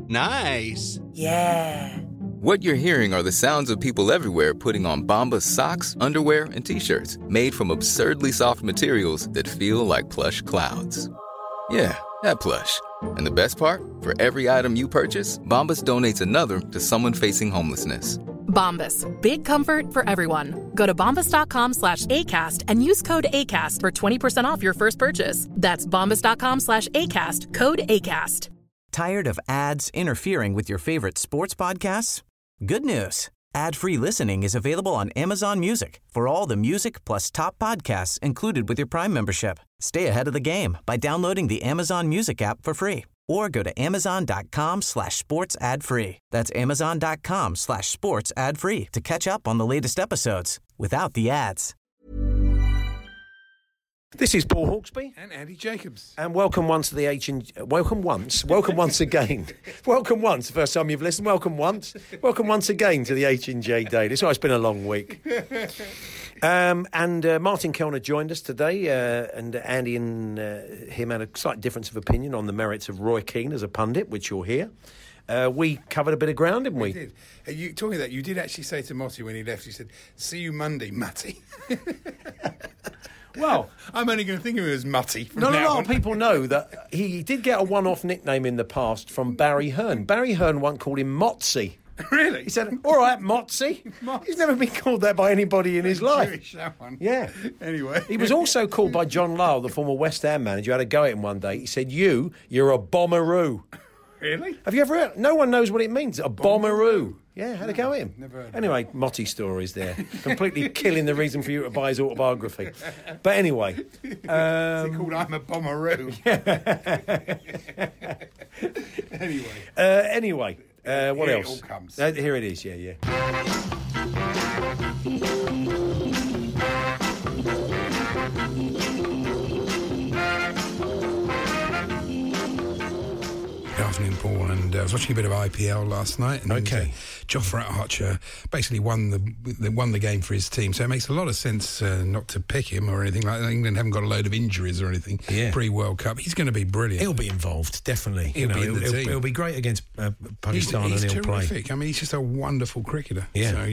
Nice. Yeah. What you're hearing are the sounds of people everywhere putting on Bombas socks, underwear, and T-shirts made from absurdly soft materials that feel like plush clouds. Yeah, that plush. And the best part? For every item you purchase, Bombas donates another to someone facing homelessness. Bombas. Big comfort for everyone. Go to bombas.com/ACAST and use code ACAST for 20% off your first purchase. That's bombas.com/ACAST. Code ACAST. Tired of ads interfering with your favorite sports podcasts? Good news. Ad-free listening is available on Amazon Music for all the music plus top podcasts included with your Prime membership. Stay ahead of the game by downloading the Amazon Music app for free or go to amazon.com/sports ad free. That's amazon.com/sports ad free to catch up on the latest episodes without the ads. This is Paul Hawksby and Andy Jacobs, and welcome once to the welcome once again. Welcome once. First time you've listened. Welcome once again to the H&J Daily. So it's been a long week. And Martin Kellner joined us today, and Andy and him had a slight difference of opinion on the merits of Roy Keane as a pundit, which you'll hear. We covered a bit of ground, didn't we? We did. Talking of that, you did actually say to Motty when he left, you said, "See you Monday, Mutty." Well, I'm only going to think of him as Mutty. Not a lot of people know that he did get a one-off nickname in the past from Barry Hearn. Barry Hearn once called him Motzy. Really? He said, "All right, Motzy." He's never been called that by anybody in his life. Jewish, that one. Yeah. Anyway. He was also called by John Lyall, the former West Ham manager, who had a go at him one day. He said, "You're a bomberoo." Really? Have you ever heard? No one knows what it means. A bomberoo. Yeah, had a go at him. Never heard of anyway, Motty stories there. Completely killing the reason for you to buy his autobiography. But anyway. Is it called I'm a Bomberoo? Anyway. What here else? It all comes. Here it is, yeah. Good afternoon, Paul, and I was watching a bit of IPL last night, and Jofra Archer basically won the game for his team, so it makes a lot of sense not to pick him or anything like that. England haven't got a load of injuries or anything pre-World Cup. He's going to be brilliant. He'll be involved, definitely. He'll be great against Pakistan, he's and he'll terrific. play. I mean, he's just a wonderful cricketer. Yeah. So,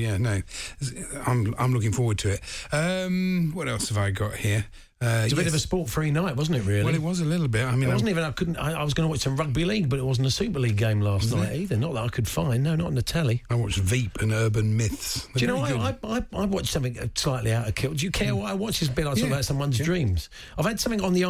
I'm looking forward to it. What else have I got here? It's a bit of a sport-free night, wasn't it, really? Well, it was a little bit. I mean, it wasn't even... I was going to watch some rugby league, but it wasn't a Super League game last night either. Not that I could find. No, not on the telly. I watched Veep and Urban Myths. Do you know, I watched something slightly out of kilter. Do you care what I watch? It's a bit like talking about someone's dreams. I've had something on the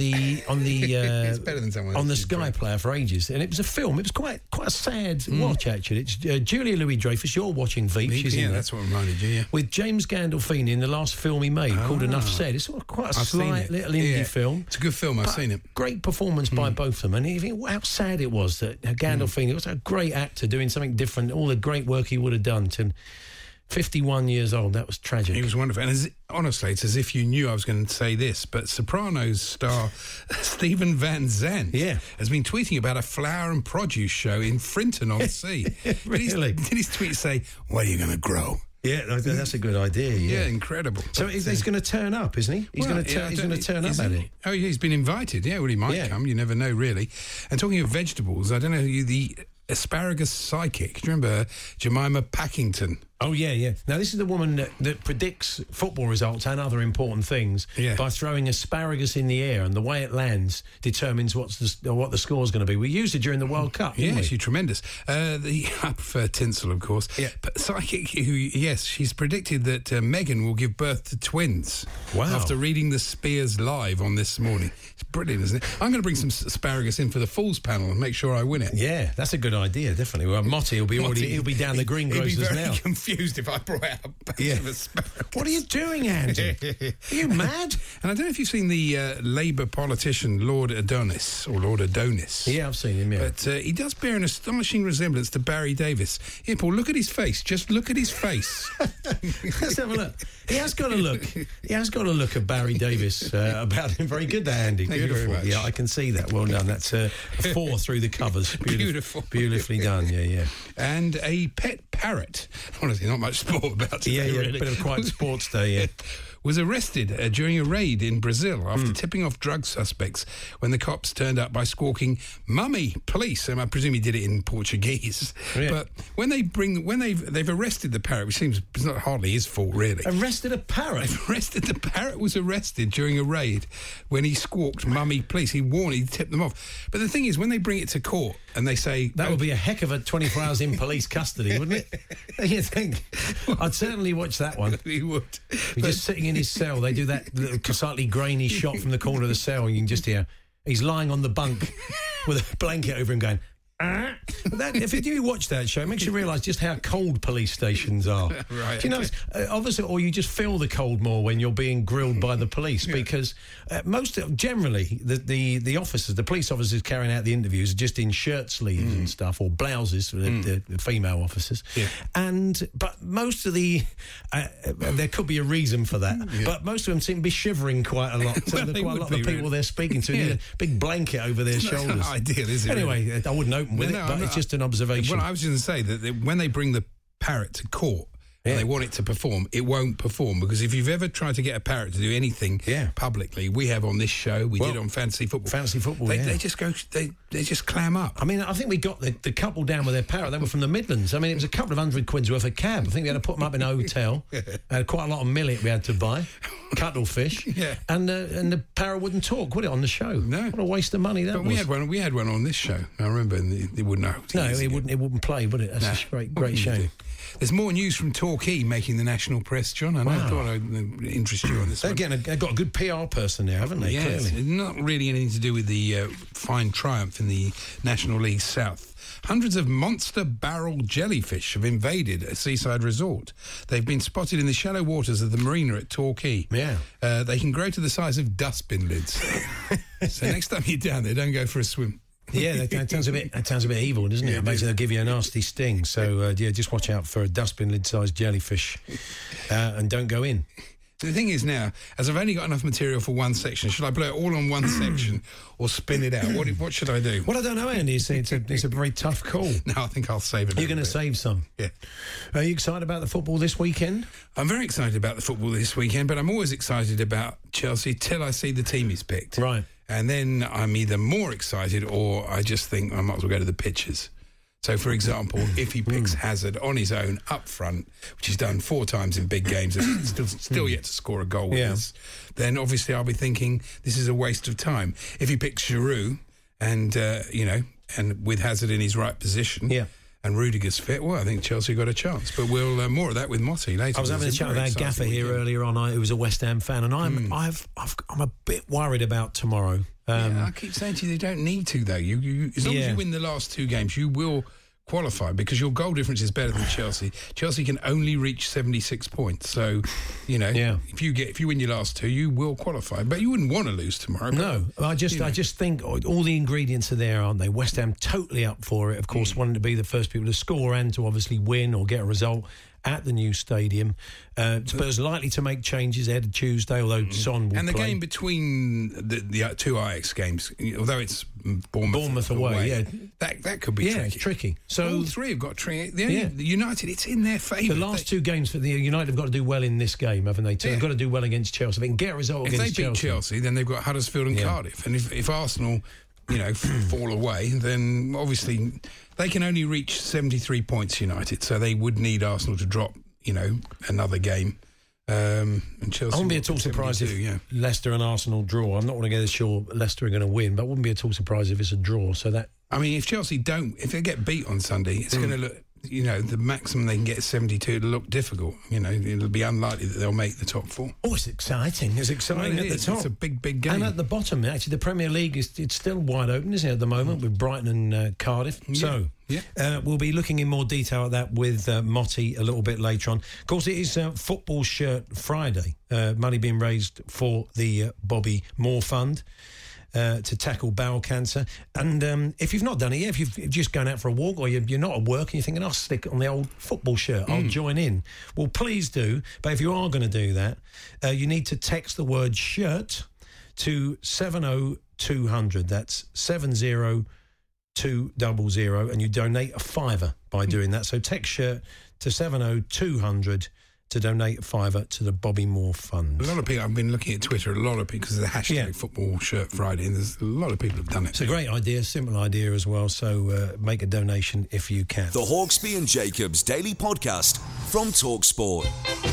it's better than someone's on the Sky Player for ages, and it was a film. It was quite a sad watch, actually. It's Julia Louis-Dreyfus. You're watching Veep. She's in that's what reminded you, yeah. With James Gandolfini in the last film he made called Enough Said. It's sort of quite a slight little indie film. It's a good film. I've seen it. Great performance by both of them, and you think how sad it was that Gandolfini was a great actor doing something different. All the great work he would have done to 51 years old. That was tragic. He was wonderful. And honestly, it's as if you knew I was going to say this, but Sopranos star Stephen Van Zandt has been tweeting about a flower and produce show in Frinton-on-Sea. Really? Did his tweet say, "What are you going to grow?" Yeah, that's a good idea. Yeah, incredible. So he's going to turn up, isn't he? He's going to turn up at it. Oh, yeah, he's been invited. Yeah, well, he might come. You never know, really. And talking of vegetables, I don't know the asparagus psychic. Do you remember Jemima Packington? Oh, yeah. Now, this is the woman that predicts football results and other important things by throwing asparagus in the air, and the way it lands determines what the score's going to be. We used it during the World Cup, didn't we? She's tremendous. I prefer tinsel, of course. Yeah. But psychic, she's predicted that Meghan will give birth to twins. Wow. After reading the Spears Live on This Morning. It's brilliant, isn't it? I'm going to bring some asparagus in for the Fools panel and make sure I win it. Yeah, that's a good idea, definitely. Well, Motty will be down the greengrocers now. He'll be very confused if I brought out a bunch of asparagus. What are you doing, Andy? Are you mad? And I don't know if you've seen the Labour politician Lord Adonis. Yeah, I've seen him, yeah. But he does bear an astonishing resemblance to Barry Davis. Yeah, Paul, look at his face. Just look at his face. Let's have a look. He has got a look. He has got a look of Barry Davis about him. Very good there, Andy. Thank you very much. Yeah, I can see that. Well done. That's a 4 through the covers. Beautifully done. Yeah. And a pet parrot. Honestly, not much sport about it. Yeah. Really. Bit of quite sports day. Yeah. was arrested during a raid in Brazil after tipping off drug suspects when the cops turned up by squawking, "Mummy, police." I presume he did it in Portuguese. Yeah. But when they've arrested the parrot, which seems it's not hardly his fault, really. Arrested a parrot? They've arrested the parrot. Was arrested during a raid when he squawked, "Mummy, police." He tipped them off. But the thing is, when they bring it to court and they say... That would be a heck of a 24 hours in police custody, wouldn't it? You think? I'd certainly watch that one. He would. He's just sitting in his cell. They do that little slightly grainy shot from the corner of the cell, and you can just hear he's lying on the bunk with a blanket over him going... if you do watch that show, it makes you realise just how cold police stations are. Right. Do you know, obviously, or you just feel the cold more when you're being grilled by the police, because generally the officers, the police officers carrying out the interviews are just in shirt sleeves and stuff, or blouses, the female officers. Yeah. But most of there could be a reason for that, but most of them seem to be shivering quite a lot. So quite a lot of the people they're speaking to need a big blanket over their shoulders. That's not ideal, is it? Anyway, really? I wouldn't open with it, but it's just an observation. Well, I was going to say that when they bring the parrot to court and they want it to perform, it won't perform, because if you've ever tried to get a parrot to do anything publicly, we have on this show, we did on Fantasy Football. Fantasy Football, they just go, they just clam up. I mean, I think we got the couple down with their parrot. They were from the Midlands. I mean, it was a couple of £100 worth of cab. I think we had to put them up in a hotel. Quite a lot of millet we had to buy, cuttlefish, and the parrot wouldn't talk, would it, on the show? No, what a waste of money that was. We had one on this show. I remember, and it wouldn't know. No, it wouldn't play, would it? That's a great shame. There's more news from Torquay making the national press, John, and I thought I'd interest you on this one. Again, they've got a good PR person there, haven't they? Yes, clearly. Not really anything to do with the fine triumph in the National League South. Hundreds of monster barrel jellyfish have invaded a seaside resort. They've been spotted in the shallow waters of the marina at Torquay. Yeah. They can grow to the size of dustbin lids. So next time you're down there, don't go for a swim. Yeah, that sounds a bit evil, doesn't it? Basically, they'll give you a nasty sting. So, just watch out for a dustbin lid-sized jellyfish and don't go in. The thing is now, as I've only got enough material for one section, should I blow it all on one section or spin it out? What should I do? Well, I don't know, Andy. It's a very tough call. No, I think I'll save it. You're going to save some? Yeah. Are you excited about the football this weekend? I'm very excited about the football this weekend, but I'm always excited about Chelsea till I see the team is picked. Right. And then I'm either more excited or I just think I might as well go to the pitches. So, for example, if he picks Hazard on his own up front, which he's done 4 times in big games, and still yet to score a goal with us, then obviously I'll be thinking this is a waste of time. If he picks Giroud and, and with Hazard in his right position... and Rudiger's fit, well, I think Chelsea got a chance. But we'll more of that with Motti later. I was having a chat with our gaffer here earlier on, who was a West Ham fan, and I'm a bit worried about tomorrow. I keep saying to you, they don't need to, though. You as long as you win the last 2 games, you will qualify, because your goal difference is better than Chelsea. Chelsea can only reach 76 points, so if you win your last 2, you will qualify. But you wouldn't want to lose tomorrow. No, I just think all the ingredients are there, aren't they? West Ham totally up for it. Of course, wanting to be the first people to score and to obviously win or get a result at the new stadium. Spurs likely to make changes ahead of Tuesday, although Son will And the play. game between the 2 Ajax games, although it's Bournemouth away, that could be tricky. It's tricky. So all 3 have got tricky. The United, it's in their favour. The last 2 games for the United have got to do well in this game, haven't they? They've got to do well against Chelsea. They can get a result against Chelsea. If they beat Chelsea, then they've got Huddersfield and Cardiff. And if Arsenal... fall away, then obviously they can only reach 73 points, United, so they would need Arsenal to drop, another game. And Chelsea, I wouldn't be at all surprised if Leicester and Arsenal draw. I'm not going to get sure Leicester are going to win, but I wouldn't be at all surprised if it's a draw. So that, I mean, if Chelsea if they get beat on Sunday, it's going to look, the maximum they can get is 72. It'll look difficult. It'll be unlikely that they'll make the top 4. Oh, it's exciting. It's exciting at the top. It's a big game. And at the bottom, actually, the Premier League it's still wide open, isn't it, at the moment, with Brighton and Cardiff. So we'll be looking in more detail at that with Motti a little bit later on. Of course, it is Football Shirt Friday. Money being raised for the Bobby Moore Fund. To tackle bowel cancer. And if you've not done it yet, if you've just gone out for a walk or you're not at work and you're thinking, I'll stick it on the old football shirt, I'll join in. Well, please do. But if you are going to do that, you need to text the word shirt to 70200. That's 70200, and you donate a £5 by doing that. So text shirt to 70200 to donate £5 to the Bobby Moore Fund. A lot of people, I've been looking at Twitter, a lot of people, because of the hashtag Football Shirt Friday, and there's a lot of people have done it. It's a great idea, simple idea as well, so make a donation if you can. The Hawksbee and Jacobs Daily Podcast from TalkSport.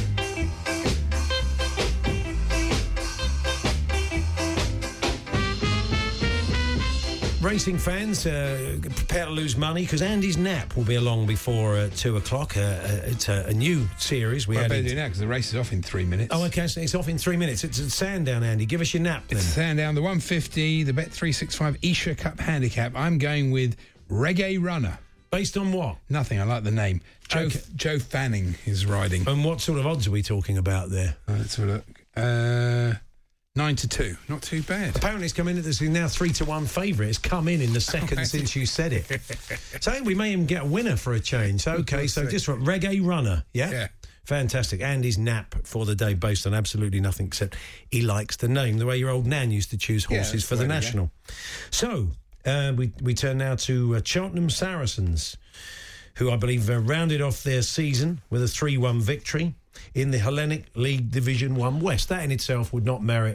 Racing fans, prepare to lose money because Andy's Nap will be along before 2 o'clock. It's a new series. I better do now because the race is off in 3 minutes. Oh, okay, so it's off in 3 minutes. It's at Sandown, Andy. Give us your nap then. It's Sandown, the 150, the Bet365 Isha Cup Handicap. I'm going with Reggae Runner. Based on what? Nothing, I like the name. Joe Fanning is riding. And what sort of odds are we talking about there? Let's have a look. 9-2, not too bad. Apparently it's come in at this now 3-1 favourite. It's come in the second since you said it. So I think we may even get a winner for a change. Okay, so just for Reggae Runner, yeah? Fantastic. Andy's Nap for the day based on absolutely nothing except he likes the name, the way your old nan used to choose horses for the National. So we turn now to Cheltenham Saracens, who I believe rounded off their season with a 3-1 victory in the Hellenic League Division 1 West. That in itself would not merit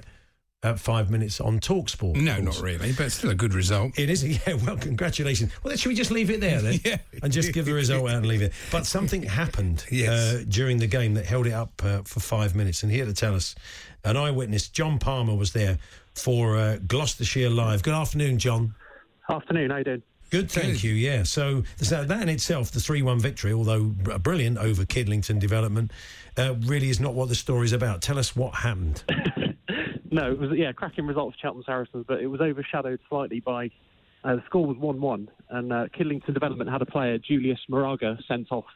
5 minutes on TalkSport. No, not really, but still a good result. It is, yeah, well, congratulations. Well, then, should we just leave it there then? And just give the result out and leave it. But something happened during the game that held it up for 5 minutes. And here to tell us, an eyewitness, John Palmer, was there for Gloucestershire Live. Good afternoon, John. Afternoon, how you doing? Good, thank you, yeah. So that in itself, the 3-1 victory, although brilliant over Kidlington Development, really is not what the story's about. Tell us what happened. No, it was cracking result for Cheltenham Saracens, but it was overshadowed slightly by the score was 1-1, and Kidlington Development had a player, Julius Moraga, sent off.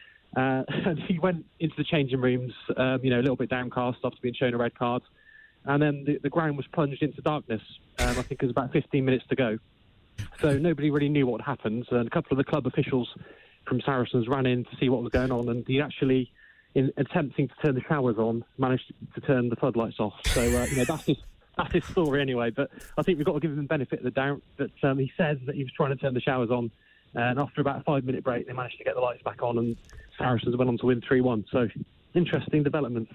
And he went into the changing rooms, a little bit downcast after being shown a red card. And then the ground was plunged into darkness. I think it was about 15 minutes to go. So nobody really knew what had happened. And a couple of the club officials from Saracens ran in to see what was going on. And he actually, in attempting to turn the showers on, managed to turn the floodlights off. So, that's his story anyway. But I think we've got to give him the benefit of the doubt that he says that he was trying to turn the showers on. And after about a 5-minute break, they managed to get the lights back on and Saracens went on to win 3-1. So, interesting developments.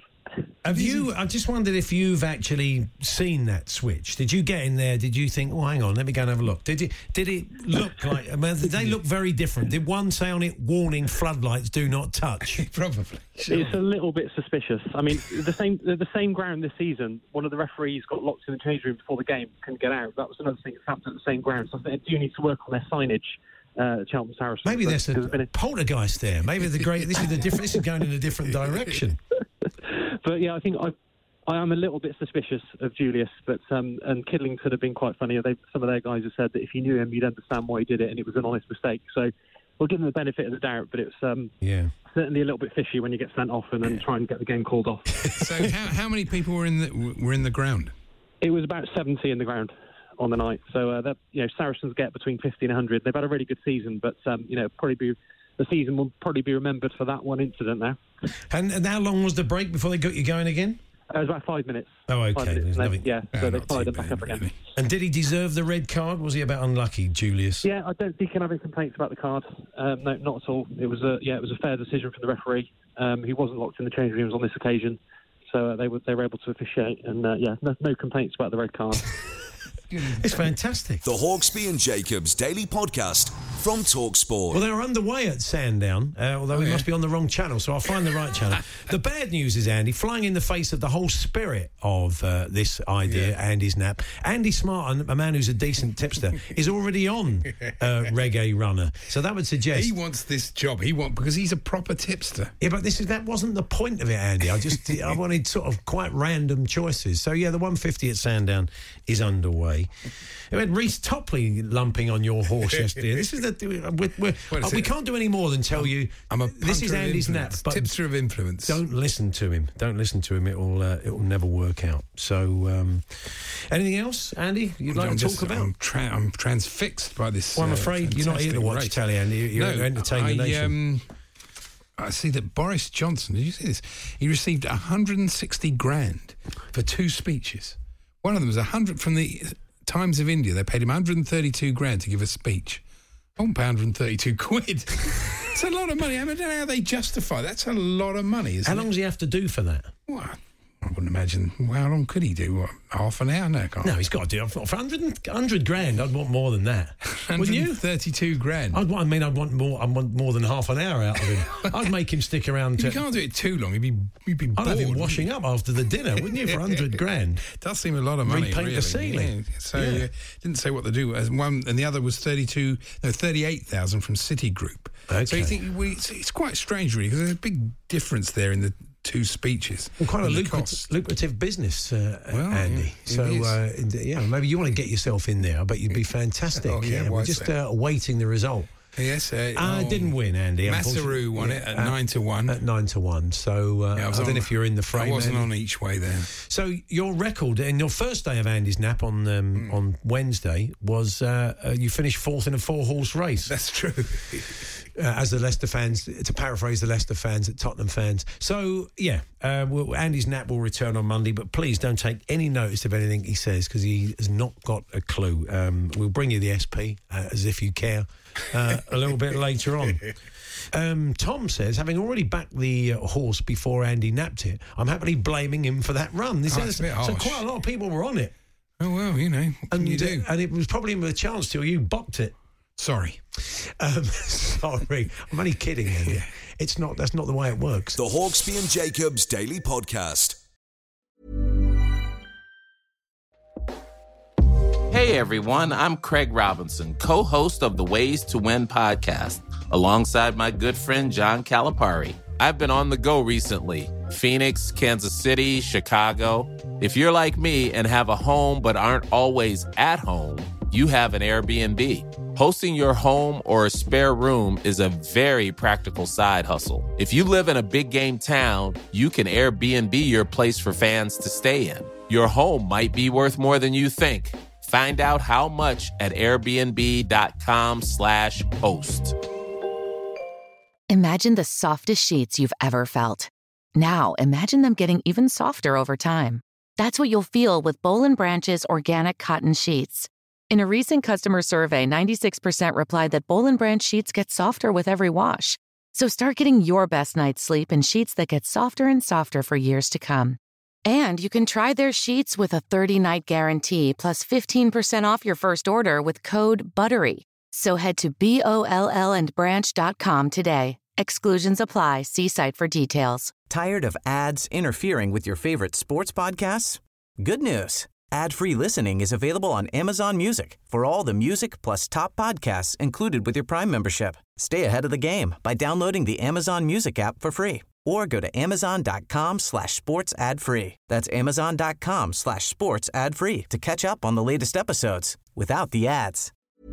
I just wondered if you've actually seen that switch. Did you get in there? Did you think, oh, hang on, let me go and have a look? Did it look like, they look very different. Did one say on it, warning, floodlights, do not touch? Probably. Sure. It's a little bit suspicious. I mean, the same ground this season, one of the referees got locked in the change room before the game, couldn't get out. That was another thing that's happened at the same ground. So I think they do need to work on their signage. Cheltenham Saracens. Maybe there's a poltergeist there. Maybe this is going in a different direction. But yeah, I think I am a little bit suspicious of Julius, but and Kidlington have been quite funny. Some of their guys have said that if you knew him, you'd understand why he did it, and it was an honest mistake. So we'll give him the benefit of the doubt, but it's certainly a little bit fishy when you get sent off and then try and get the game called off. So how many people were in the ground? It was about 70 in the ground on the night. So Saracens get between 50 and 100. They've had a really good season, but the season will probably be remembered for that one incident now. And how long was the break before they got you going again? It was about 5 minutes. Oh, okay. So they fired him back up again. And did he deserve the red card? Was he a bit unlucky, Julius? Yeah, I don't think he can have any complaints about the card. No, not at all. It was a fair decision from the referee. He wasn't locked in the change rooms on this occasion, so they were able to officiate. And no complaints about the red card. It's fantastic. The Hawksbee and Jacobs Daily Podcast from TalkSport. Well, they're underway at Sandown, although we must be on the wrong channel, so I'll find the right channel. The bad news is, Andy, flying in the face of the whole spirit of this idea, Andy's Nap. Andy Smart, a man who's a decent tipster, is already on Reggae Runner. So that would suggest... He wants this job. Because he's a proper tipster. Yeah, but that wasn't the point of it, Andy. I wanted sort of quite random choices. So, yeah, the 150 at Sandown is underway. We had Reece Topley lumping on your horse yesterday. This is we can't do any more than tell you. This is Andy's Nap, but tipster of influence. Don't listen to him. It'll never work out. So, anything else, Andy? You'd like to talk about? I'm transfixed by this. Well, I'm afraid you're not here to watch telly, Andy. You're here to entertain the nation. I see that Boris Johnson. Did you see this? He received 160 grand for 2 speeches. One of them was 100 from the Times of India. They paid him 132 grand to give a speech. I won't pay 132 quid. That's a lot of money. I don't know how they justify. That's a lot of money, isn't it? How long does he have to do for that? Well, I wouldn't imagine. Well, how long could he do? What, half an hour? No, can't. No, he's got to do it. For 100 grand, I'd want more than that. Wouldn't you? 32 grand. I'd want more than half an hour out of him. I'd make him stick around. You can't do it too long. You'd be bored. I'd have him washing up after the dinner, wouldn't you, for 100 grand? Does seem a lot of money, Repaint really. the ceiling. Yeah. So didn't say what to do. One and the other was 38,000 from Citigroup. Okay. So you think it's quite strange, really, because there's a big difference there in the two speeches. Well, quite a lucrative business, Andy. Yeah, so, maybe you want to get yourself in there. I bet you'd be fantastic. We're just awaiting the result. Yes. Didn't win, Andy. Masaru won it at 9-1. At 9-1. So I don't know if you're in the frame. I wasn't Andy. on each way there. So your record in your first day of Andy's Nap on Wednesday was you finished fourth in a 4-horse race. That's true. As the Leicester fans, to paraphrase the Leicester fans, at Tottenham fans. So, Andy's Nap will return on Monday, but please don't take any notice of anything he says because he has not got a clue. We'll bring you the SP, as if you care, a little bit later on. Tom says, having already backed the horse before Andy napped it, I'm happily blaming him for that run. That's a bit harsh. So quite a lot of people were on it. Oh, well, what can you do? And it was probably with a chance till you bopped it. Sorry. Sorry. I'm only kidding, Andy. That's not the way it works. The Hawksby and Jacobs Daily Podcast. Hey everyone, I'm Craig Robinson, co-host of the Ways to Win podcast, alongside my good friend John Calipari. I've been on the go recently. Phoenix, Kansas City, Chicago. If you're like me and have a home but aren't always at home, you have an Airbnb. Hosting your home or a spare room is a very practical side hustle. If you live in a big game town, you can Airbnb your place for fans to stay in. Your home might be worth more than you think. Find out how much at airbnb.com/host. Imagine the softest sheets you've ever felt. Now, imagine them getting even softer over time. That's what you'll feel with Boll & Branch's organic cotton sheets. In a recent customer survey, 96% replied that Boll & Branch sheets get softer with every wash. So start getting your best night's sleep in sheets that get softer and softer for years to come. And you can try their sheets with a 30-night guarantee plus 15% off your first order with code BUTTERY. So head to BOLLandbranch.com today. Exclusions apply. See site for details. Tired of ads interfering with your favorite sports podcasts? Good news. Ad-free listening is available on Amazon Music for all the music plus top podcasts included with your Prime membership. Stay ahead of the game by downloading the Amazon Music app for free or go to amazon.com/sports ad free. That's amazon.com/sports ad free to catch up on the latest episodes without the ads.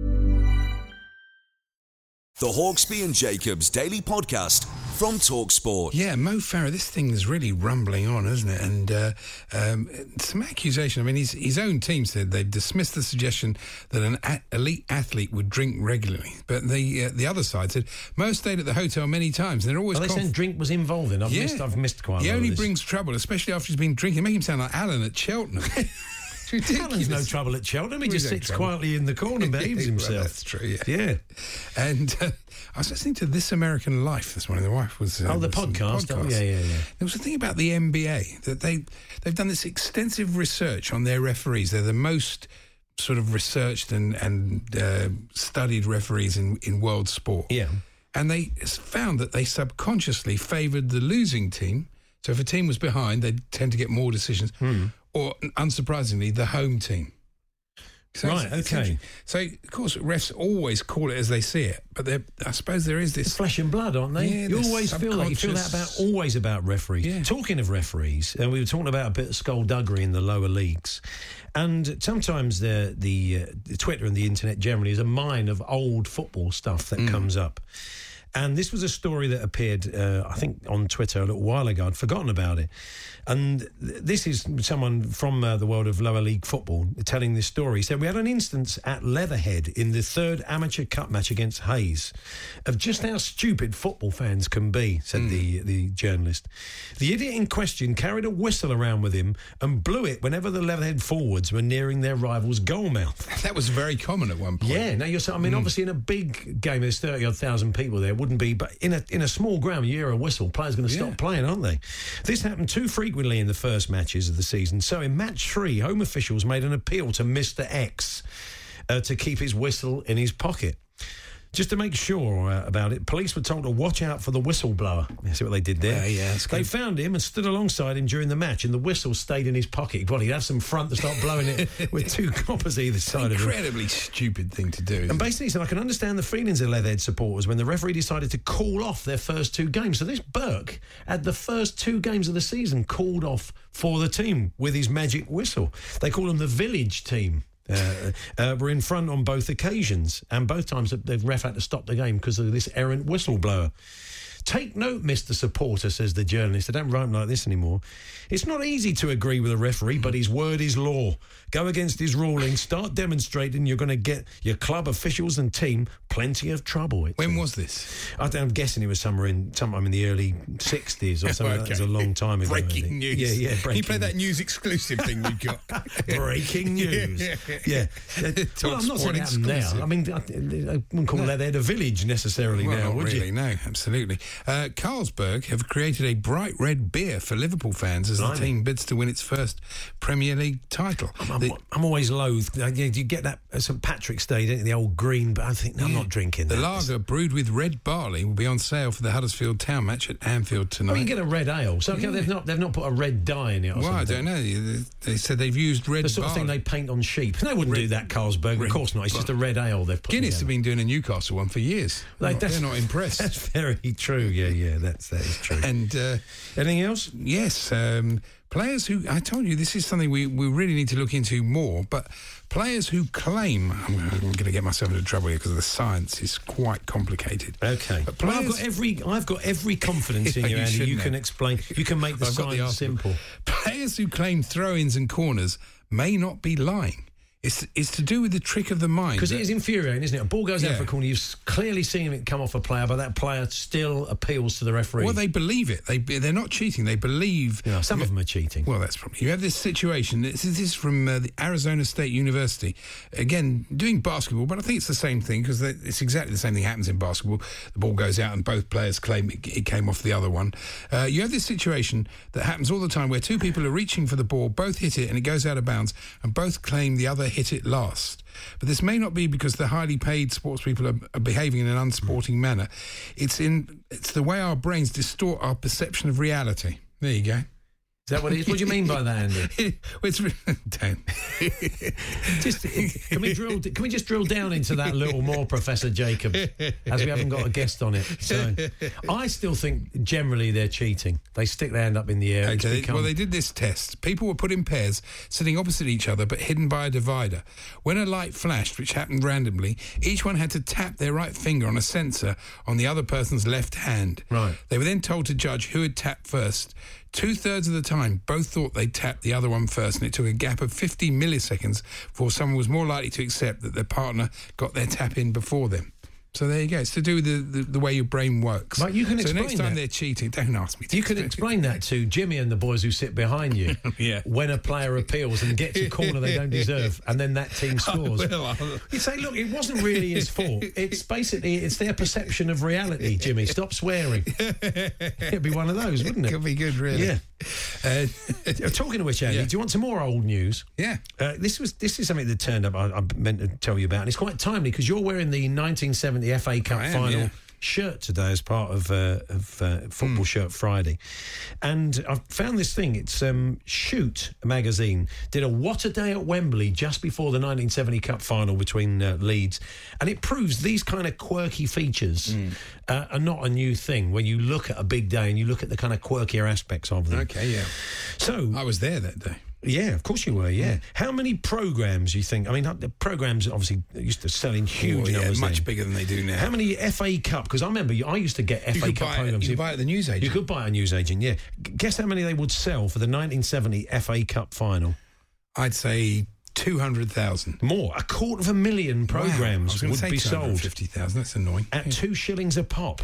The Hawksby and Jacobs Daily Podcast from TalkSport. Yeah, Mo Farah, this thing is really rumbling on, isn't it? And some accusation. I mean, his own team said they've dismissed the suggestion that an elite athlete would drink regularly. But the other side said Mo stayed at the hotel many times. And they're always. They said drink was involved in. I've missed quite a lot. He only of this. brings trouble, especially after he's been drinking. Make him sound like Alan at Cheltenham. Alan's no trouble at Cheltenham. He just sits quietly in the corner and behaves himself. Well, that's true, yeah. And I was listening to This American Life this morning. The wife was... the podcast. Oh, yeah. There was a thing about the NBA, that they've done this extensive research on their referees. They're the most sort of researched and studied referees in world sport. Yeah. And they found that they subconsciously favoured the losing team. So if a team was behind, they'd tend to get more decisions. Or, unsurprisingly, the home team. So right, okay. So, of course, refs always call it as they see it, but I suppose there is this... It's flesh and blood, aren't they? Yeah, you always feel that. You feel that always about referees. Yeah. Talking of referees, we were talking about a bit of skullduggery in the lower leagues, and sometimes the Twitter and the internet generally is a mine of old football stuff that comes up. And this was a story that appeared, I think, on Twitter a little while ago. I'd forgotten about it. And this is someone from the world of lower league football telling this story. He said, we had an instance at Leatherhead in the third amateur cup match against Hayes of just how stupid football fans can be, said the journalist. The idiot in question carried a whistle around with him and blew it whenever the Leatherhead forwards were nearing their rival's goal mouth. That was very common at one point. Yeah. Now, obviously in a big game, there's 30,000 people there. wouldn't be, but in a small ground, you hear a whistle, players are going to stop playing, aren't they? This happened too frequently in the first matches of the season. So in match 3, home officials made an appeal to Mr. X to keep his whistle in his pocket. Just to make sure about it, police were told to watch out for the whistleblower. You see what they did there? Yeah, they found him and stood alongside him during the match, and the whistle stayed in his pocket. Well, he'd have some front to start blowing it with 2 coppers either side of him. Incredibly stupid thing to do. And basically, so I can understand the feelings of Leatherhead supporters when the referee decided to call off their first 2 games. So this Burke had the first 2 games of the season called off for the team with his magic whistle. They call him the village team. Were in front on both occasions, and both times the ref had to stop the game because of this errant whistleblower. Take note, Mr. Supporter, says the journalist. I don't write like this anymore. It's not easy to agree with a referee, but his word is law. Go against his ruling, start demonstrating, you're going to get your club officials and team plenty of trouble. When was this? I'm guessing it was sometime in the early 60s or something. Okay. That was a long time ago. Breaking news. Yeah. Can you play that news exclusive thing we got? Breaking news. Yeah. Well, I'm not saying it happened now. I mean, I wouldn't call Leatherhead a village necessarily now, would you? No, absolutely. Carlsberg have created a bright red beer for Liverpool fans as the team bids to win its first Premier League title. I'm always loath. You get that at St Patrick's Day, don't you? The old green, but I think, no, I'm not drinking that. The lager brewed with red barley will be on sale for the Huddersfield Town match at Anfield tonight. Well, you get a red ale. So they've not put a red dye in it or something. I don't know. They said they've used red barley. The sort of thing they paint on sheep. They wouldn't do that, Carlsberg. Of course not. It's just a red ale they've put Guinness together. have been doing a Newcastle one for years. They're not impressed. That's very true. Yeah, that is true. And anything else? Yes. Players who, I told you, this is something we really need to look into more, but players who claim, I'm going to get myself into trouble here because the science is quite complicated. Okay. But I've got every confidence in you, Andy. You can explain, you can make the science simple. Players who claim throw-ins and corners may not be lying. It's to do with the trick of the mind. Because it is infuriating, isn't it? A ball goes out for a corner, you've clearly seen it come off a player, but that player still appeals to the referee. Well, they believe it. They're not cheating. They believe... Yeah, some of them are cheating. Well, that's probably... You have this situation. This is from the Arizona State University. Again, doing basketball, but I think it's the same thing because it's exactly the same thing happens in basketball. The ball goes out and both players claim it came off the other one. You have this situation that happens all the time where 2 people are reaching for the ball, both hit it and it goes out of bounds, and both claim the other hit it last. But this may not be because the highly paid sports people are behaving in an unsporting manner. It's the way our brains distort our perception of reality. There you go. Is that what it is? What do you mean by that, Andy? Don't. Can we just drill down into that a little more, Professor Jacobs, as we haven't got a guest on it? So I still think generally they're cheating. They stick their hand up in the air. Okay, well, they did this test. People were put in pairs, sitting opposite each other, but hidden by a divider. When a light flashed, which happened randomly, each one had to tap their right finger on a sensor on the other person's left hand. Right. They were then told to judge who had tapped first. 2/3 of the time, both thought they'd tapped the other one first, and it took a gap of 50 milliseconds before someone was more likely to accept that their partner got their tap in before them. So there you go. It's to do with the way your brain works. But you can explain So next time that. they're cheating, don't ask me to. You can explain that to Jimmy and the boys who sit behind you. Yeah. When a player appeals and gets a corner they don't deserve, and then that team scores. You say, look, it wasn't really his fault. It's their perception of reality, Jimmy. Stop swearing. It'd be one of those, wouldn't it? Could be good, really. Yeah. Talking of which, Andy, do you want some more old news? Yeah. This is something that turned up. I meant to tell you about, and it's quite timely because you're wearing the 1970 FA Cup final shirt today as part of Football Shirt Friday, and I've found this thing. It's Shoot magazine did a What a Day at Wembley just before the 1970 Cup final between Leeds, and it proves these kind of quirky features are not a new thing when you look at a big day and you look at the kind of quirkier aspects of them. Okay, yeah. So I was there that day. Yeah, of course you were, yeah. How many programmes, you think? I mean, the programmes obviously used to sell in huge numbers. Much bigger than they do now. How many FA Cup? Because I remember I used to get FA Cup programmes. You could buy it at the newsagent. You could buy it at a newsagent, yeah. Guess how many they would sell for the 1970 FA Cup final? I'd say 200,000. More. 250,000 programmes would be sold. 50,000. That's annoying. At 2 shillings a pop.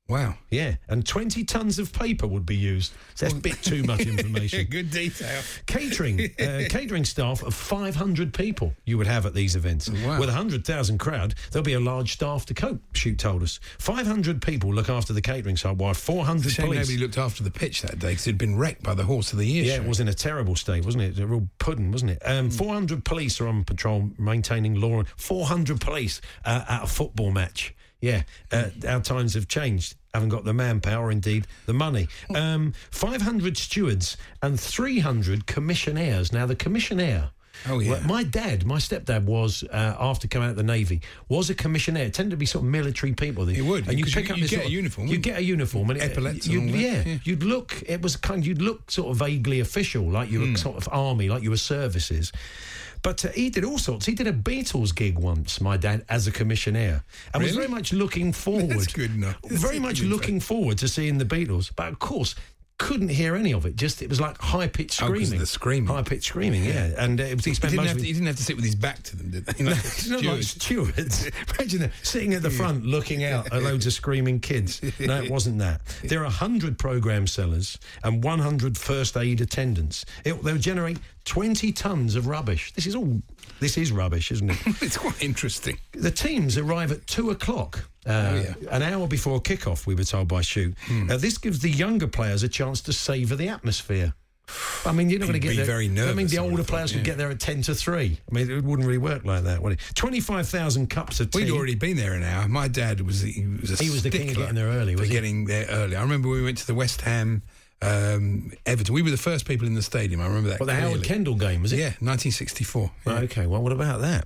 Wow. Yeah, and 20 tons of paper would be used. So that's a bit too much information. Good detail. Catering staff of 500 people you would have at these events. Wow. With a 100,000 crowd, there'll be a large staff to cope, Shute told us. 500 people look after the catering side, while 400 police... Nobody looked after the pitch that day because it had been wrecked by the Horse of the Year show. It was in a terrible state, wasn't it? A real pudding, wasn't it? 400 police are on patrol, maintaining law. 400 police at a football match. Yeah, our times have changed. Haven't got the manpower, indeed, the money. 500 stewards and 300 commissionaires. Now, the commissionaire... Oh, yeah. Well, my stepdad was, after coming out of the Navy, was a commissionaire. It tended to be sort of military people. It would. And you get a uniform. You get a uniform. And epaulets and all that. Yeah. You'd look sort of vaguely official, like you were sort of army, like you were services. But he did all sorts. He did a Beatles gig once, my dad, as a commissionaire. And was very much looking forward. That's good enough. Very much looking forward to seeing the Beatles. But, of course... couldn't hear any of it. Just it was like high-pitched screaming. Because of the screaming. High-pitched screaming, yeah. And he didn't have to sit with his back to them, did they? Like stewards. Imagine that, sitting at the front looking out at loads of screaming kids. No, it wasn't that. There are 100 programme sellers and 100 first aid attendants. They'll generate 20 tonnes of rubbish. This is rubbish, isn't it? It's quite interesting. The teams arrive at 2:00. An hour before kick-off, we were told by Shute. This gives the younger players a chance to savour the atmosphere. I mean, you're not going to get there. Very nervous. I mean, the older players would get there at 2:50. I mean, it wouldn't really work like that, would it? 25,000 cups of tea. We'd already been there an hour. My dad was the king of getting there early. Getting there early. I remember we went to the West Ham. Everton. We were the first people in the stadium. I remember that. Well, the Howard Kendall game, was it? Yeah, 1964. Yeah. Okay, well, what about that?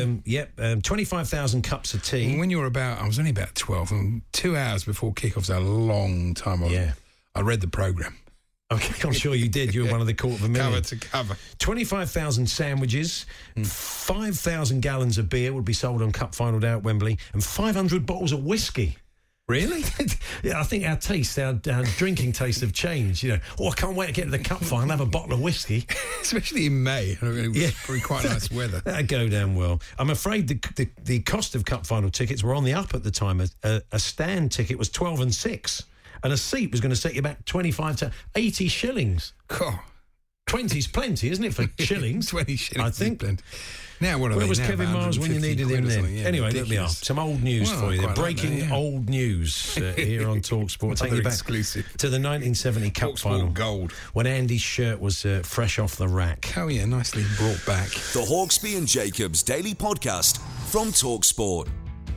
25,000 cups of tea. Well, when you were I was only about 12, and 2 hours before kickoff's a long time. I read the programme. Okay, I'm sure you did. You were one of the quarter of a million. Cover to cover. 25,000 sandwiches, 5,000 gallons of beer would be sold on Cup Final Day at Wembley, and 500 bottles of whiskey. Really? Yeah, I think our drinking tastes have changed. I can't wait to get to the cup final and have a bottle of whiskey. Especially in May. Probably quite nice weather. That'd go down well. I'm afraid the cost of cup final tickets were on the up at the time. A stand ticket was 12 and 6, and a seat was going to set you back 25 to 80 shillings. God. 20's plenty, isn't it, for shillings? 20 shillings. I think. Now, what are Where they was now? Kevin Miles when you needed him then? Yeah, anyway, look me up. Some old news for you. Breaking old news here on TalkSport. Taking you back exclusive to the 1970 Cup Final. Gold. When Andy's shirt was fresh off the rack. Oh, yeah, nicely brought back. The Hawksbee and Jacobs Daily Podcast from TalkSport.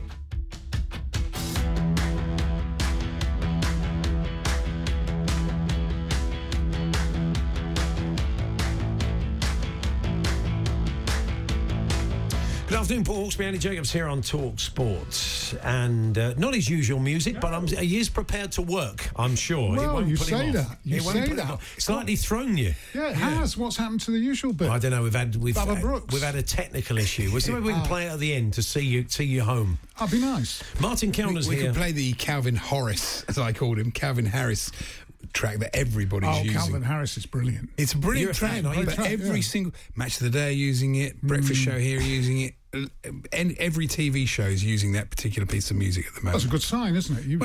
Good afternoon, Paul Hawksbee, Andy Jacobs here on Talk Sport. And not his usual music, but he is prepared to work, I'm sure. Well, you say that. You say that. Slightly thrown you. Yeah, it has. What's happened to the usual bit? I don't know. We've Baba Brooks. had a technical issue. We can play it at the end to see you home. That'd be nice. Martin Kellner's here. We could play the Calvin Harris, as I called him, Calvin Harris track that everybody's using. Calvin Harris is brilliant. It's a brilliant track, but every single Match of the Day are using it, Breakfast Show here using it, and every TV show is using that particular piece of music at the moment. That's a good sign, isn't it?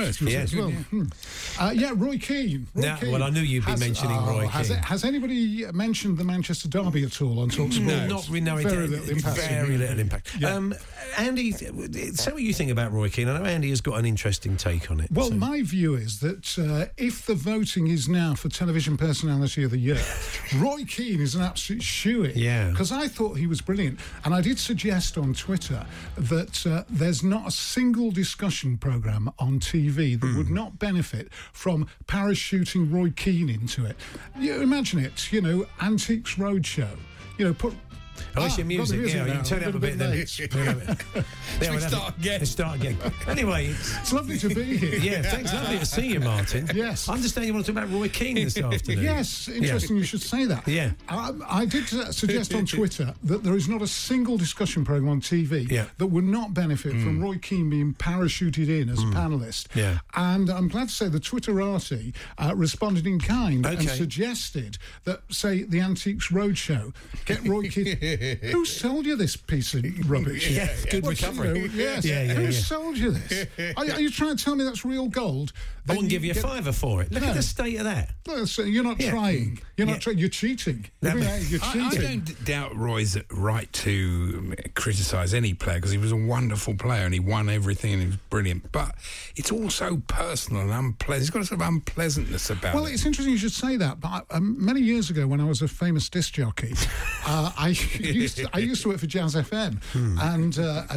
Roy Keane. Well, I knew you'd be mentioning Roy Keane. Has anybody mentioned the Manchester Derby at all on TalkSport? Very little impact. Yeah. Andy, say what you think about Roy Keane. I know Andy has got an interesting take on it. Well, my view is that if the voting is now for Television Personality of the Year, Roy Keane is an absolute shoo-in. Yeah. Because I thought he was brilliant. And I did suggest on Twitter that there's not a single discussion programme on TV that would not benefit from parachuting Roy Keane into it. You imagine it, Antiques Roadshow. Put... It's your music. You can turn it up a bit then. Let's start again. Anyway, it's lovely to be here. Yeah, thanks. Lovely to see you, Martin. Yes. I understand you want to talk about Roy Keane this afternoon. Yes, interesting you should say that. Yeah. I did suggest on Twitter that there is not a single discussion programme on TV that would not benefit from Roy Keane being parachuted in as a panellist. Yeah. And I'm glad to say the Twitterati responded in kind and suggested that, say, the Antiques Roadshow, get Roy Keane... Who sold you this piece of rubbish? Yeah, good recovery. Yes. Who sold you this? Are you trying to tell me that's real gold? I wouldn't give you a fiver for it. Look at the state of that. So you're not trying. You're not trying. You're cheating. You're cheating. I don't doubt Roy's right to criticise any player because he was a wonderful player and he won everything and he was brilliant. But it's all so personal and unpleasant. It's got a sort of unpleasantness about it. Well, it's interesting you should say that. But many years ago, when I was a famous disc jockey, I used to work for Jazz FM, and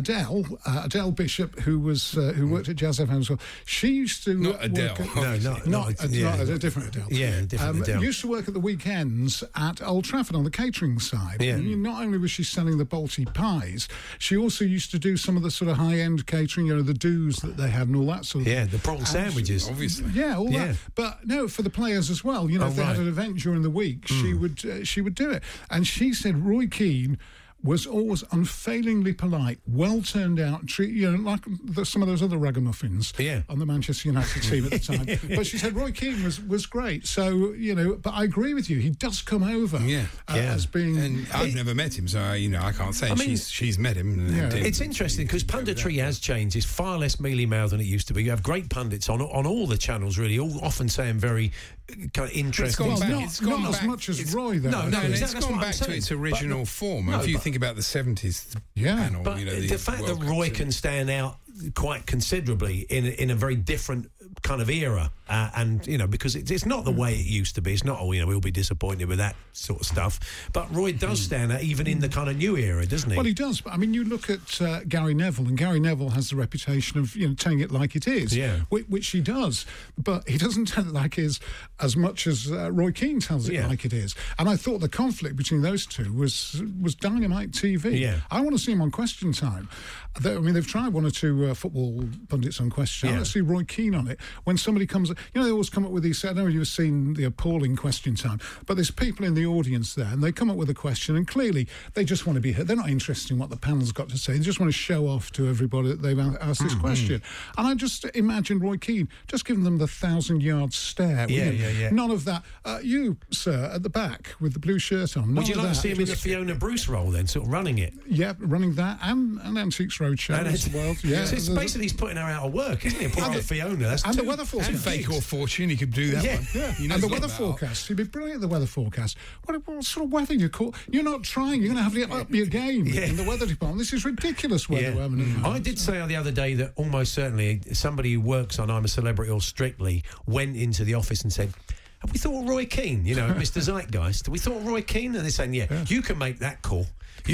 Adele Bishop, who worked at Jazz FM as well, she used to not Adele. Not a different Adele. Yeah, different Adele. Used to work at the weekends at Old Trafford on the catering side. Yeah. And not only was she selling the Balti pies, she also used to do some of the sort of high-end catering, the do's that they had and all that sort of thing. Yeah, the prawn sandwiches. Obviously. Yeah, all that. But no, for the players as well. If they had an event during the week, she would do it. And she said Roy Keane was always unfailingly polite, well turned out, like some of those other ragamuffins on the Manchester United team at the time. But she said Roy Keane was great. So, but I agree with you. He does come over as being... And I've never met him, so, I can't say she's met him. It's interesting because punditry has changed. It's far less mealy-mouthed than it used to be. You have great pundits on all the channels, really, all often saying very kind of interesting... It's gone back as much as Roy, though. No, it's gone back to its original form. If you think about the 70s panel, but the fact that Roy can stand out quite considerably in a very different kind of era, and because it's not the way it used to be. It's not we'll be disappointed with that sort of stuff. But Roy does stand out even in the kind of new era, doesn't he? Well, he does. But you look at Gary Neville, and Gary Neville has the reputation of telling it like it is, which he does. But he doesn't tell it like it is as much as Roy Keane tells it like it is. And I thought the conflict between those two was dynamite TV. Yeah. I want to see him on Question Time. They've tried one or two football pundits on Question Time. Let's see Roy Keane on it. When somebody comes, they always come up with these. I don't know if you've seen the appalling Question Time, but there's people in the audience there, and they come up with a question, and clearly they just want to be heard. They're not interested in what the panel's got to say. They just want to show off to everybody that they've asked this question. And I just imagine Roy Keane just giving them the 1,000-yard stare. Yeah. None of that. You, sir, at the back with the blue shirt on. Would you like to see him in the Fiona Bruce role then, sort of running it? Yeah, running that and Antiques Roadshow as well. Yeah, so it's basically he's putting her out of work, isn't he? Poor Fiona. That's and the weather forecast. And Fake or Fortune, he could do that one. Yeah. And the weather forecast. He'd be brilliant at the weather forecast. What sort of weather you call? You're not trying. You're going to have to up your game in the weather department. This is ridiculous weather we're having. I did say the other day that almost certainly somebody who works on I'm a Celebrity or Strictly went into the office and said, have we thought of Roy Keane? Mr. Zeitgeist. Have we thought of Roy Keane? And they're saying, you can make that call.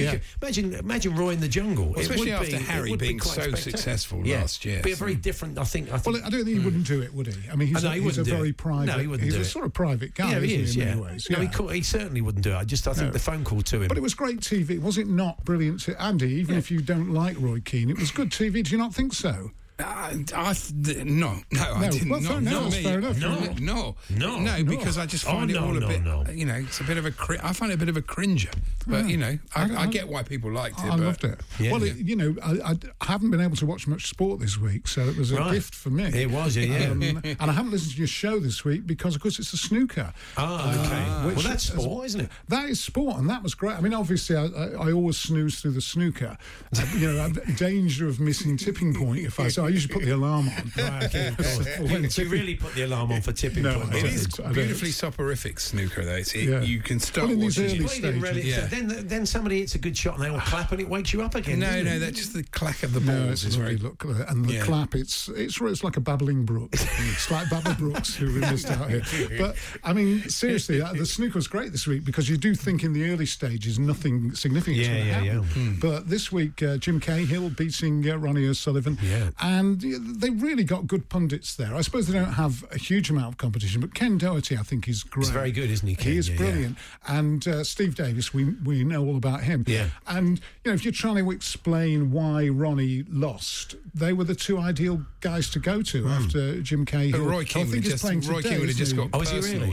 Imagine Roy in the Jungle. Well, especially after Harry being so successful last year. It'd be a very different, I think. Well, I don't think he wouldn't do it, would he? He's a very private... No, he wouldn't do it. He's a sort of private guy, he is, in many ways. No, he certainly wouldn't do it. I think the phone call to him... But it was great TV. Was it not brilliant? Andy, even if you don't like Roy Keane, it was good TV. Do you not think so? No, I didn't. Well, fair enough. No, because I just find it all a bit. It's a bit of I find it a bit of a cringer. But I get why people liked it. I loved it. Yeah, well, I haven't been able to watch much sport this week, so it was a gift for me. It was, and I haven't listened to your show this week because, of course, it's a snooker. Okay. Well, that's sport, isn't it? That is sport, and that was great. Obviously, I always snooze through the snooker. I'm in danger of missing tipping point if I usually put the alarm on. Right, okay, of course. You really put the alarm on for tipping point. It is beautifully soporific snooker, though. You can start watching it. Then somebody hits a good shot and they all clap and it wakes you up again. No, that's just the clack of the balls. It's very look, and the clap. It's like a babbling brook. It's like Babble Brooks who we missed out here. But seriously, the snooker was great this week because you do think in the early stages nothing significant is going to happen. But this week, Jim Cahill beating Ronnie O'Sullivan, and they really got good pundits there. I suppose they don't have a huge amount of competition, but Ken Doherty, I think, is great. He's very good, isn't he, Ken? He is brilliant. And Steve Davis, we know all about him. Yeah. And, if you're trying to explain why Ronnie lost, they were the two ideal guys to go to after Jim Cahill. But Roy King would have just got personal, wouldn't he?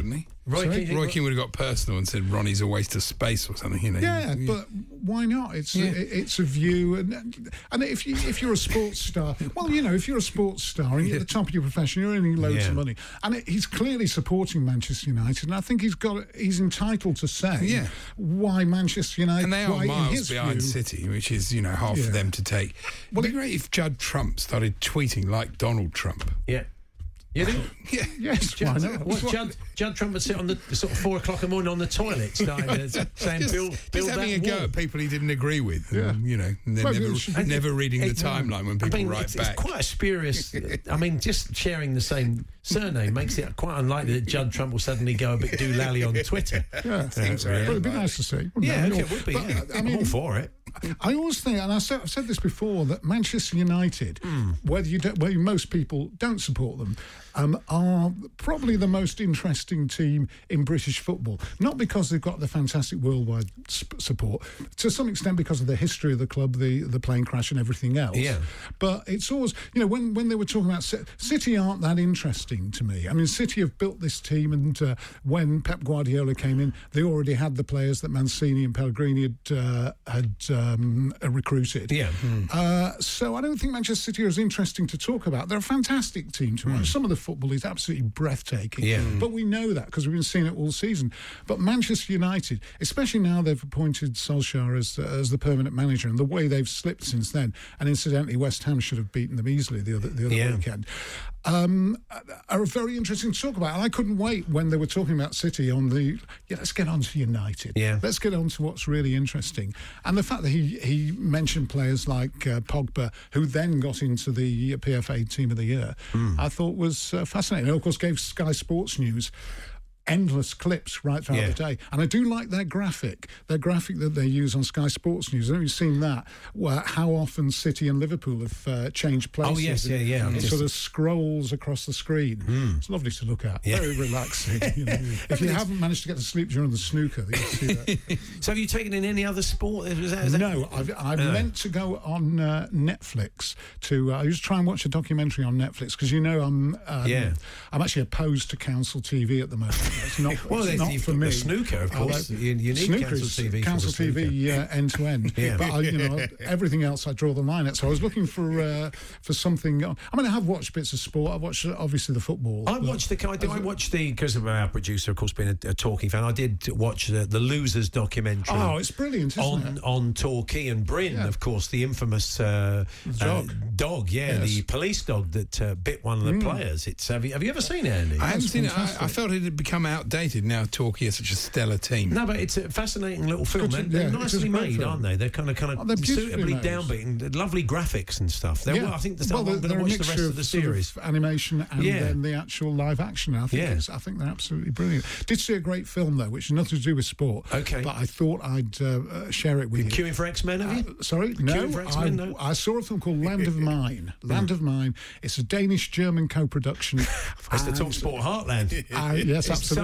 Roy Keane would have got personal and said Ronnie's a waste of space or something. Yeah, but why not? It's a view, and if you're a sports star, well, if you're a sports star and you're at the top of your profession, you're earning loads of money, and he's clearly supporting Manchester United, and I think he's entitled to say why Manchester United, and they are miles behind view, City, which is hard for them to take. Well, it'd be great if Judd Trump started tweeting like Donald Trump. Yeah. You do? Yeah. Yes. Judd Trump would sit on the sort of 4 o'clock in the morning on the toilet, saying, just having a go at people he didn't agree with. Yeah. And they're never reading the timeline when people write back. It's quite a spurious. Just sharing the same surname makes it quite unlikely that Judd Trump will suddenly go a bit doolally on Twitter. Yeah, it'd be nice to see. It would be. I'm all for it. I always think, and I've said this before, that Manchester United, whether most people don't support them, are probably the most interesting team in British football. Not because they've got the fantastic worldwide support, to some extent because of the history of the club, the plane crash and everything else. Yeah. But it's always, when they were talking about City aren't that interesting to me. I mean, City have built this team, and when Pep Guardiola came in, they already had the players that Mancini and Pellegrini had recruited. Yeah. So I don't think Manchester City are as interesting to talk about. They're a fantastic team to watch. Some of the football is absolutely breathtaking. Yeah. But we know that because we've been seeing it all season. But Manchester United, especially now they've appointed Solskjaer as the permanent manager, and the way they've slipped since then, and incidentally West Ham should have beaten them easily the other weekend, are very interesting to talk about. And I couldn't wait when they were talking about City on let's get on to United. Yeah. Let's get on to what's really interesting. And the fact that he mentioned players like Pogba, who then got into the PFA Team of the Year, I thought was fascinating. And of course gave Sky Sports News endless clips right throughout the day. And I do like their graphic that they use on Sky Sports News. I don't know if you've seen that, how often City and Liverpool have changed places. Oh, yes, It sort of scrolls across the screen. It's lovely to look at. Very relaxing. If you haven't managed to get to sleep during the snooker, you can see that. So have you taken in any other sport? No, I've meant to go on Netflix I used to try and watch a documentary on Netflix, because I'm actually opposed to council TV at the moment. It's not for me. Snooker, of course. You need Council TV end to end. But everything else I draw the line at. So I was looking for something. I have watched bits of sport. I've watched obviously the football. I watched because of our producer, of course, being a Torquay fan. I did watch the Losers documentary. Oh, it's brilliant, isn't it? On Torquay and Bryn, of course, the infamous dog. The police dog that bit one of the players. Have you ever seen it, Andy? I haven't seen it. I felt it had become outdated now. Torquay is such a stellar team. No, but it's a fascinating little film. They're nicely made, aren't they? They're kind of suitably downbeaten. Lovely graphics and stuff. I think I'm going to watch the rest of the series. Sort of animation and then the actual live action. I think they're absolutely brilliant. Did see a great film though, which has nothing to do with sport. Okay, but I thought I'd share it with you. Queuing for X-Men, have you? Sorry, no. I saw a film called Land of Mine. Land of Mine. It's a Danish-German co-production. It's the TalkSport heartland. Yes, absolutely.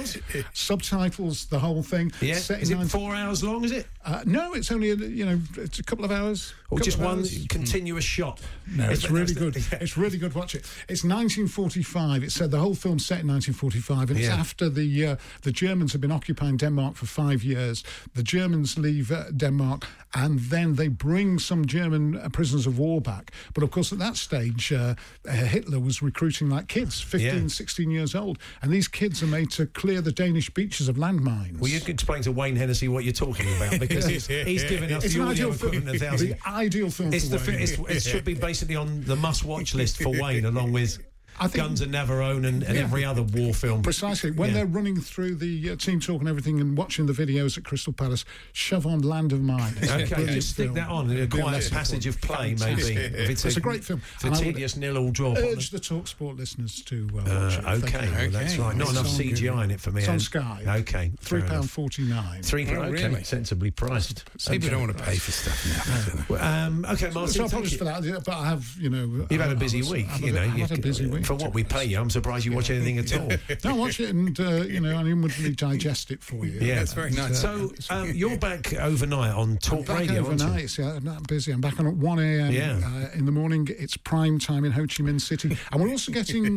Subtitles, the whole thing. Yeah. Is it 4 hours long? Is it? No, it's only it's a couple of hours. Or just one continuous shot. No, it's really good. It's really good. Watch it. It's 1945. It said the whole film's set in 1945, and it's after the Germans have been occupying Denmark for 5 years. The Germans leave Denmark, and then they bring some German prisoners of war back. But of course, at that stage, Hitler was recruiting like kids, 15, 16 years old, and these kids are made to clear the Danish beaches of landmines. Well, you can explain to Wayne Hennessy what you're talking about, because he's giving us the audio equivalent of 1,000. The ideal film for Wayne. It should be basically on the must-watch list for Wayne, along with Guns of Navarone and every other war film. Precisely. When they're running through the team talk and everything and watching the videos at Crystal Palace, shove on Land of Mine. Okay, just stick that on in a quiet passage of play, maybe. It's a great film. The tedious nil-all draw. Urge the TalkSport listeners to watch it. Okay, that's right. Not enough CGI in it for me. It's on Sky. Okay. £3.49. Okay, sensibly priced. People don't want to pay for stuff now. Okay, Martin, so apologies for that, but I have, You've had a busy week, I've had a busy week. For what we pay you, I'm surprised you watch anything at all. No, watch it and, and inwardly digest it for you. Yeah, that's very nice. So you're back overnight on Talk Radio, aren't you? Overnight, yeah, I'm not busy. I'm back on at 1 a.m. In the morning. It's prime time in Ho Chi Minh City. And we're also getting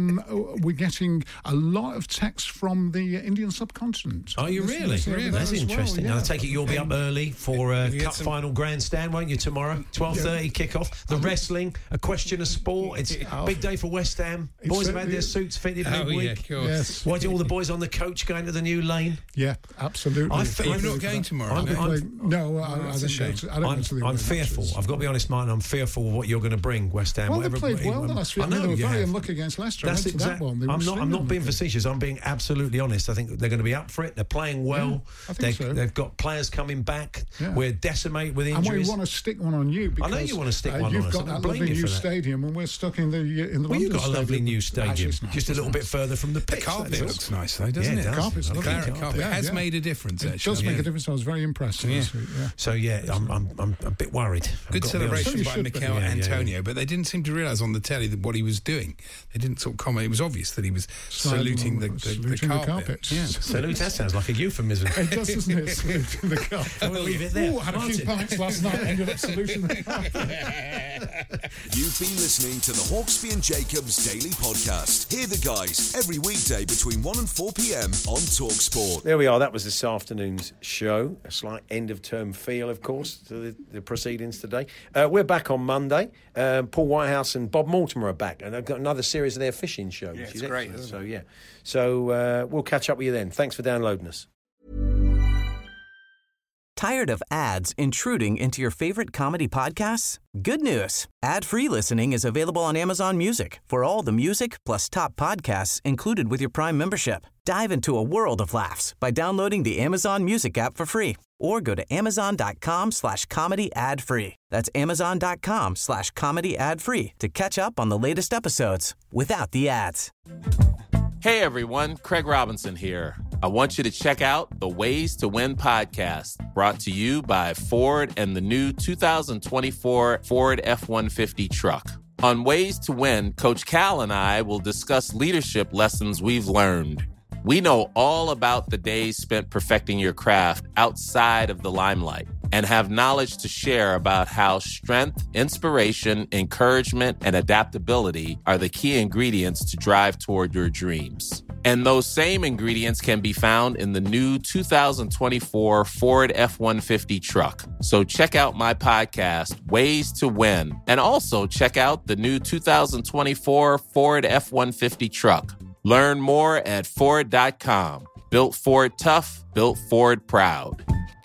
a lot of texts from the Indian subcontinent. Are you really? That's interesting. Well, yeah. And I take it you'll be up early for Cup Final Grandstand, won't you, tomorrow? 12:30 kickoff. The wrestling, a question of sport. It's a big day for West Ham. Boys have had their suits fitted midweek. Yeah, of course. Yes. Why do all the boys on the coach going to the new lane? Yeah, absolutely. You're not going tomorrow, I don't go to the I'm fearful. matches. I've got to be honest, Martin. I'm fearful of what you're going to bring, West Ham. Well, they played well the last week. I know, they were you very have. unlucky against Leicester. That's exactly. I'm not being facetious. I'm being absolutely honest. I think they're going to be up for it. They're playing well. Yeah, I think so. They've got players coming back. Yeah. We're decimated with And injuries. we want to stick one on you because I know you want to stick one on us. You've got I don't that blame lovely you new for that. stadium, and we're stuck in the Well, London you've got a lovely stadium. new stadium, Actually, it's nice, just a little bit further from the pitch. The carpet that's all. looks nice, though, doesn't Yeah, it? it does. Carpet's lovely. Claret carpet has made a difference, It actually. does make a difference. I was very impressed last week. Yeah. So I'm a bit worried. Good celebration by Mikel Yeah, Antonio, but they didn't seem to realise on the telly what he was doing. They didn't sort of comment. It was obvious that he was saluting the carpet. Yeah. Salute, that sounds like a euphemism. It does, doesn't it? Saluting the carpet. We'll leave it there. I had a few pints last night, ended up saluting the carpet. You've been listening to the Hawksby and Jacobs Daily Podcast. Hear the guys every weekday between 1 and 4 p.m. on TalkSport. There we are. That was this afternoon's show. A slight end-of-term feel, of course, to the proceedings today. We're back on Monday. Paul Whitehouse and Bob Mortimer are back, and they've got another series of their fishing show. Yeah, which it's is great, excellent. isn't it? So, yeah. So we'll catch up with you then. Thanks for downloading us. Tired of ads intruding into your favorite comedy podcasts? Good news. Ad-free listening is available on Amazon Music for all the music plus top podcasts included with your Prime membership. Dive into a world of laughs by downloading the Amazon Music app for free or go to amazon.com/comedy ad-free. That's amazon.com/comedy ad-free to catch up on the latest episodes without the ads. Hey everyone, Craig Robinson here. I want you to check out the Ways to Win podcast, brought to you by Ford and the new 2024 Ford F-150 truck. On Ways to Win, Coach Cal and I will discuss leadership lessons we've learned. We know all about the days spent perfecting your craft outside of the limelight and have knowledge to share about how strength, inspiration, encouragement, and adaptability are the key ingredients to drive toward your dreams. And those same ingredients can be found in the new 2024 Ford F-150 truck. So check out my podcast, Ways to Win, and also check out the new 2024 Ford F-150 truck. Learn more at Ford.com. Built Ford tough, built Ford proud.